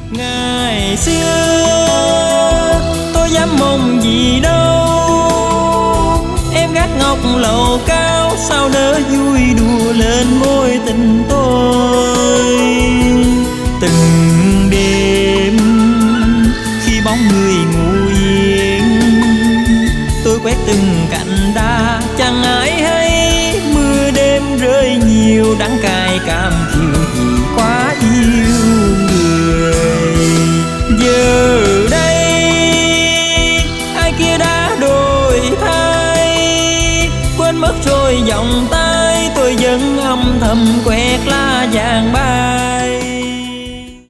Ngày xưa tôi dám mong gì đâu, em gác ngọc lầu cao sao nỡ vui đùa lên môi tình tôi. Từng đêm khi bóng người ngủ yên, tôi quét từng cành đa chẳng ai hay. Mưa đêm rơi nhiều đắng cay cam chịu vì quá yêu người. Giờ đây ai kia đã đổi thay, quên mất rồi vòng tay tôi vẫn âm thầm quẹt lá vàng ba